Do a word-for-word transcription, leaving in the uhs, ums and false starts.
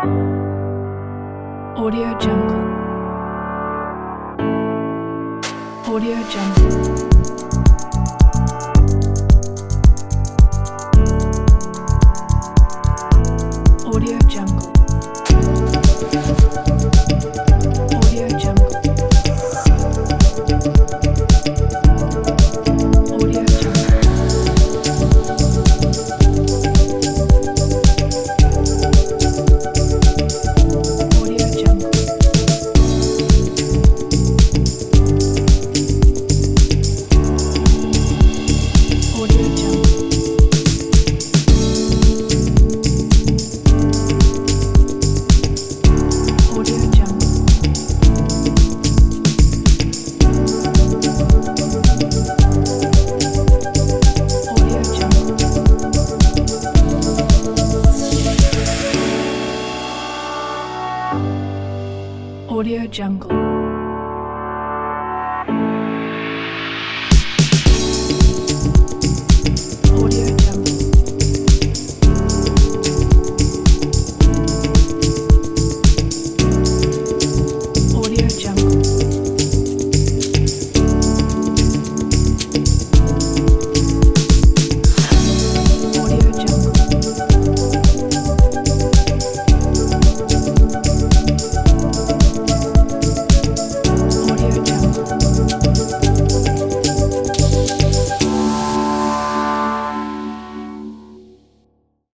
Audio Jungle. Audio Jungle. Audio Jungle. Audio Jungle. Audio Jungle. Audio Jungle. Audio Jungle. Audio Jungle. Audio Jungle. Audio Jungle.